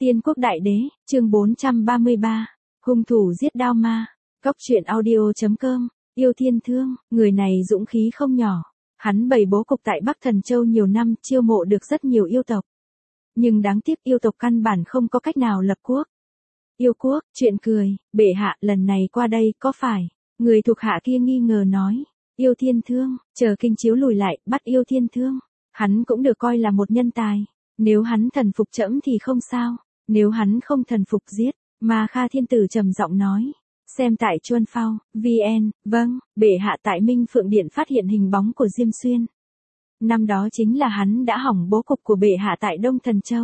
Tiên quốc đại đế, chương 433, hung thủ giết đao ma. Cóc truyện audio.com, yêu thiên thương, người này dũng khí không nhỏ. Hắn bày bố cục tại Bắc Thần Châu nhiều năm, chiêu mộ được rất nhiều yêu tộc. Nhưng đáng tiếc yêu tộc căn bản không có cách nào lập quốc. Yêu quốc, chuyện cười, bệ hạ lần này qua đây có phải? Người thuộc hạ kia nghi ngờ nói. Yêu thiên thương, chờ Kinh Chiếu lùi lại, bắt yêu thiên thương. Hắn cũng được coi là một nhân tài. Nếu hắn thần phục trẫm thì không sao. Nếu hắn không thần phục giết. Ma Kha Thiên Tử trầm giọng nói. Xem tại Chuân Phao, VN, vâng, bệ hạ tại Minh Phượng Điện phát hiện hình bóng của Diêm Xuyên. Năm đó chính là hắn đã hỏng bố cục của bệ hạ tại Đông Thần Châu.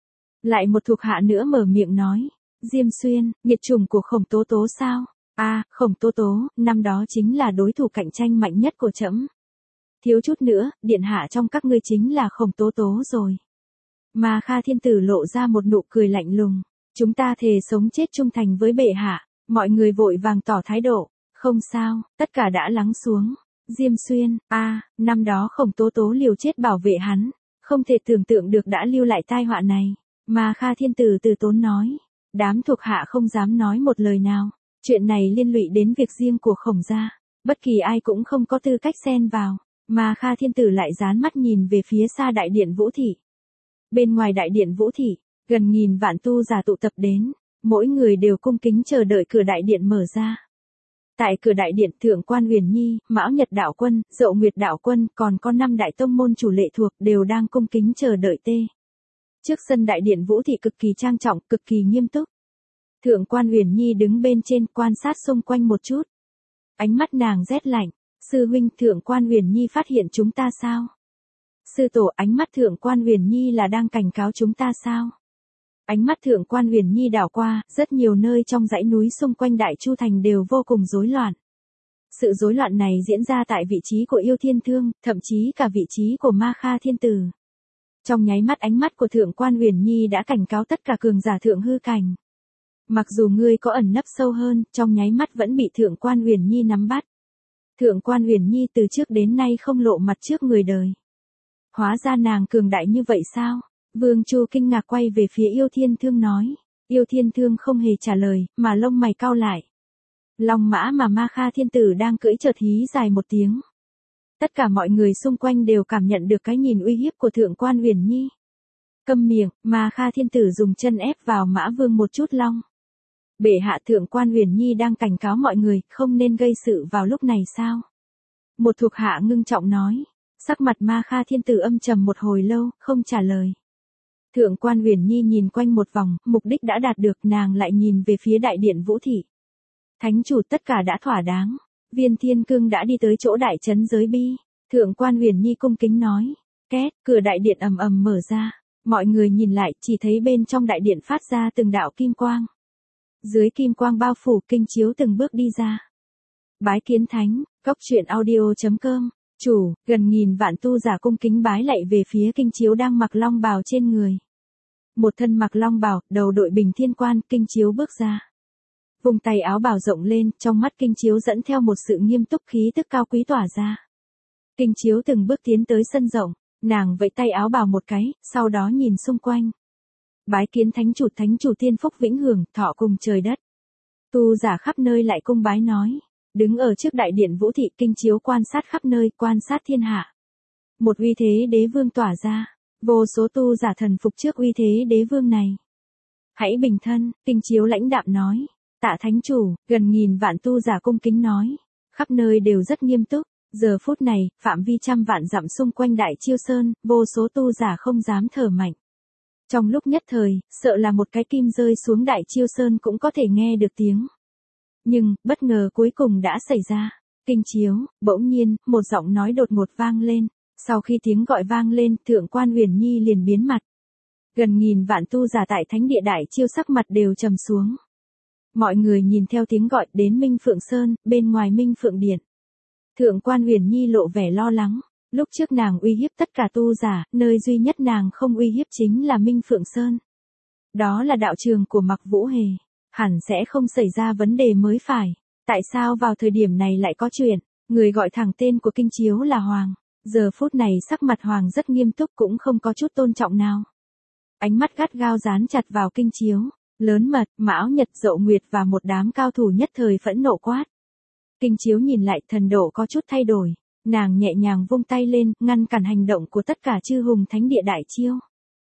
Lại một thuộc hạ nữa mở miệng nói. Diêm Xuyên, nghiệt chủng của Khổng Tố Tố sao? Khổng Tố Tố, năm đó chính là đối thủ cạnh tranh mạnh nhất của trẫm. Thiếu chút nữa, điện hạ trong các ngươi chính là Khổng Tố Tố rồi. Ma Kha Thiên Tử lộ ra một nụ cười lạnh lùng. Chúng ta thề sống chết trung thành với bệ hạ. Mọi người vội vàng tỏ thái độ. Không sao, tất cả đã lắng xuống. Diêm Xuyên, năm đó Khổng Tố Tố liều chết bảo vệ hắn. Không thể tưởng tượng được đã lưu lại tai họa này. Ma Kha Thiên Tử từ tốn nói. Đám thuộc hạ không dám nói một lời nào. Chuyện này liên lụy đến việc riêng của Khổng gia. Bất kỳ ai cũng không có tư cách xen vào. Ma Kha Thiên Tử lại dán mắt nhìn về phía xa đại điện Vũ Thị. Bên ngoài đại điện Vũ Thị, gần nghìn vạn tu giả tụ tập đến. Mỗi người đều cung kính chờ đợi cửa đại điện mở ra. Tại cửa đại điện, Thượng Quan Huyền Nhi, Mão Nhật Đạo Quân, Dậu Nguyệt Đạo Quân, còn có 5 đại tông môn chủ lệ thuộc đều đang cung kính chờ đợi tê. Trước sân đại điện Vũ Thị cực kỳ trang trọng, cực kỳ nghiêm túc. Thượng Quan Huyền Nhi đứng bên trên quan sát xung quanh một chút. Ánh mắt nàng rét lạnh. Sư huynh, Thượng Quan Huyền Nhi phát hiện chúng ta sao? Sư tổ, ánh mắt Thượng Quan Huyền Nhi là đang cảnh cáo chúng ta sao? Ánh mắt Thượng Quan Huyền Nhi đảo qua, rất nhiều nơi trong dãy núi xung quanh Đại Chu Thành đều vô cùng rối loạn. Sự rối loạn này diễn ra tại vị trí của Yêu Thiên Thương, thậm chí cả vị trí của Ma Kha Thiên Tử. Trong nháy mắt ánh mắt của Thượng Quan Huyền Nhi đã cảnh cáo tất cả cường giả thượng hư cảnh. Mặc dù ngươi có ẩn nấp sâu hơn, trong nháy mắt vẫn bị Thượng Quan Huyền Nhi nắm bắt. Thượng Quan Huyền Nhi từ trước đến nay không lộ mặt trước người đời. Hóa ra nàng cường đại như vậy sao? Vương Chu kinh ngạc quay về phía Yêu Thiên Thương nói. Yêu Thiên Thương không hề trả lời, mà lông mày cau lại. Long mã mà Ma Kha Thiên Tử đang cưỡi chợt hí dài một tiếng. Tất cả mọi người xung quanh đều cảm nhận được cái nhìn uy hiếp của Thượng Quan Huyền Nhi. Câm miệng, Ma Kha Thiên Tử dùng chân ép vào Mã Vương một chút long. Bệ hạ, Thượng Quan Huyền Nhi đang cảnh cáo mọi người, không nên gây sự vào lúc này sao? Một thuộc hạ ngưng trọng nói. Sắc mặt Ma Kha Thiên Tử âm trầm một hồi lâu, không trả lời. Thượng Quan Huyền Nhi nhìn quanh một vòng, mục đích đã đạt được, nàng lại nhìn về phía đại điện Vũ Thị. Thánh chủ, tất cả đã thỏa đáng. Viên Thiên Cương đã đi tới chỗ đại trấn giới bi. Thượng Quan Huyền Nhi cung kính nói. Két, cửa đại điện ầm ầm mở ra. Mọi người nhìn lại, chỉ thấy bên trong đại điện phát ra từng đạo kim quang. Dưới kim quang bao phủ, Kinh Chiếu từng bước đi ra. Bái kiến thánh, Cóc truyện audio.com. Chủ, gần nghìn vạn tu giả cung kính bái lạy về phía Kinh Chiếu đang mặc long bào trên người. Một thân mặc long bào, đầu đội bình thiên quan, Kinh Chiếu bước ra. Vùng tay áo bào rộng lên, trong mắt Kinh Chiếu dẫn theo một sự nghiêm túc khí tức cao quý tỏa ra. Kinh Chiếu từng bước tiến tới sân rộng, nàng vẫy tay áo bào một cái, sau đó nhìn xung quanh. Bái kiến thánh chủ tiên phúc vĩnh hưởng, thọ cùng trời đất. Tu giả khắp nơi lại cung bái nói. Đứng ở trước đại điện Vũ Thị, Kinh Chiếu quan sát khắp nơi, quan sát thiên hạ. Một uy thế đế vương tỏa ra, vô số tu giả thần phục trước uy thế đế vương này. Hãy bình thân, Kinh Chiếu lãnh đạm nói. Tạ thánh chủ, gần nghìn vạn tu giả cung kính nói. Khắp nơi đều rất nghiêm túc. Giờ phút này, phạm vi trăm vạn dặm xung quanh Đại Chiêu Sơn, vô số tu giả không dám thở mạnh. Trong lúc nhất thời, sợ là một cái kim rơi xuống Đại Chiêu Sơn cũng có thể nghe được tiếng. Nhưng, bất ngờ cuối cùng đã xảy ra. Kinh Chiếu, bỗng nhiên, một giọng nói đột ngột vang lên. Sau khi tiếng gọi vang lên, Thượng Quan Huyền Nhi liền biến mặt. Gần nghìn vạn tu giả tại thánh địa Đại Chiêu sắc mặt đều trầm xuống. Mọi người nhìn theo tiếng gọi đến Minh Phượng Sơn, bên ngoài Minh Phượng Điện. Thượng Quan Huyền Nhi lộ vẻ lo lắng. Lúc trước nàng uy hiếp tất cả tu giả, nơi duy nhất nàng không uy hiếp chính là Minh Phượng Sơn. Đó là đạo trường của Mặc Vũ Hề. Hẳn sẽ không xảy ra vấn đề mới phải. Tại sao vào thời điểm này lại có chuyện? Người gọi thẳng tên của Kinh Chiếu là Hoàng. Giờ phút này sắc mặt Hoàng rất nghiêm túc, cũng không có chút tôn trọng nào. ánh mắt gắt gao dán chặt vào Kinh Chiếu. Lớn Mật, Mão Nhật, Dậu Nguyệt và một đám cao thủ nhất thời phẫn nộ quát. Kinh Chiếu nhìn lại, thần độ có chút thay đổi. Nàng nhẹ nhàng vung tay lên, ngăn cản hành động của tất cả chư hùng thánh địa đại chiêu.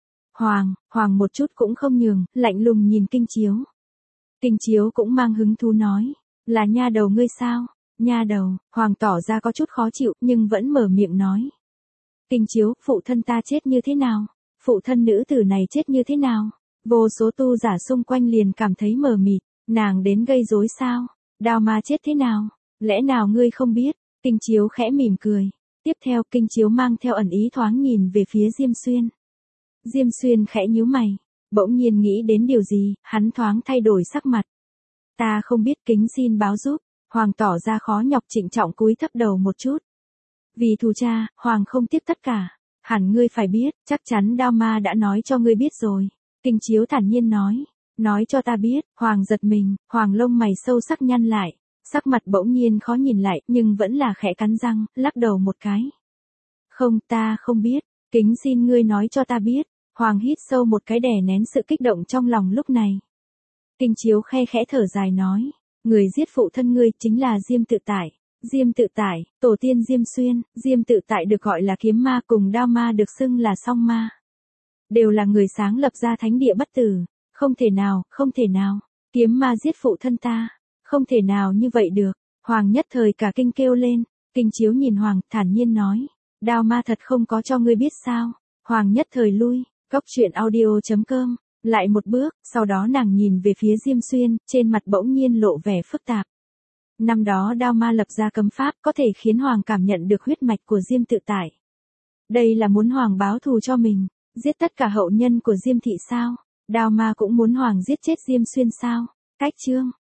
Hoàng một chút cũng không nhường, lạnh lùng nhìn Kinh Chiếu. Kinh Chiếu cũng mang hứng thú nói, là nha đầu ngươi sao? Nha đầu, Hoàng tỏ ra có chút khó chịu, nhưng vẫn mở miệng nói. Kinh Chiếu, phụ thân ta chết như thế nào? Phụ thân nữ tử này chết như thế nào? Vô số tu giả xung quanh liền cảm thấy mờ mịt, nàng đến gây rối sao? Đao ma chết thế nào? Lẽ nào ngươi không biết? Kinh Chiếu khẽ mỉm cười. Tiếp theo Kinh Chiếu mang theo ẩn ý thoáng nhìn về phía Diêm Xuyên. Diêm Xuyên khẽ nhíu mày, bỗng nhiên nghĩ đến điều gì, hắn thoáng thay đổi sắc mặt. Ta không biết, kính xin báo giúp. Hoàng tỏ ra khó nhọc, trịnh trọng cúi thấp đầu một chút. Vì thù cha, Hoàng không tiếc tất cả. Hẳn ngươi phải biết, chắc chắn Đao Ma đã nói cho ngươi biết rồi. Kinh Chiếu thản nhiên nói. Nói cho ta biết. Hoàng giật mình, Hoàng lông mày sâu sắc nhăn lại. Sắc mặt bỗng nhiên khó nhìn lại, nhưng vẫn là khẽ cắn răng, lắc đầu một cái. Không, ta không biết. Kính xin ngươi nói cho ta biết. Hoàng hít sâu một cái đè nén sự kích động trong lòng lúc này. Kinh Chiếu khe khẽ thở dài nói. Người giết phụ thân ngươi chính là Diêm Tự Tại. Diêm Tự Tại, tổ tiên Diêm Xuyên. Diêm Tự Tại được gọi là kiếm ma, cùng Đao Ma được xưng là song ma. Đều là người sáng lập ra thánh địa bất tử. Không thể nào, không thể nào. Kiếm ma giết phụ thân ta. Không thể nào như vậy được. Hoàng nhất thời cả kinh kêu lên. Kinh Chiếu nhìn Hoàng, thản nhiên nói. Đao Ma thật không có cho ngươi biết sao? Hoàng nhất thời lui. Góc truyện audio.com. Lại một bước, sau đó nàng nhìn về phía Diêm Xuyên, trên mặt bỗng nhiên lộ vẻ phức tạp. Năm đó Đao Ma lập ra cấm pháp có thể khiến Hoàng cảm nhận được huyết mạch của Diêm Tự Tại. Đây là muốn Hoàng báo thù cho mình, giết tất cả hậu nhân của Diêm thị sao? Đao Ma cũng muốn Hoàng giết chết Diêm Xuyên sao? Cách chương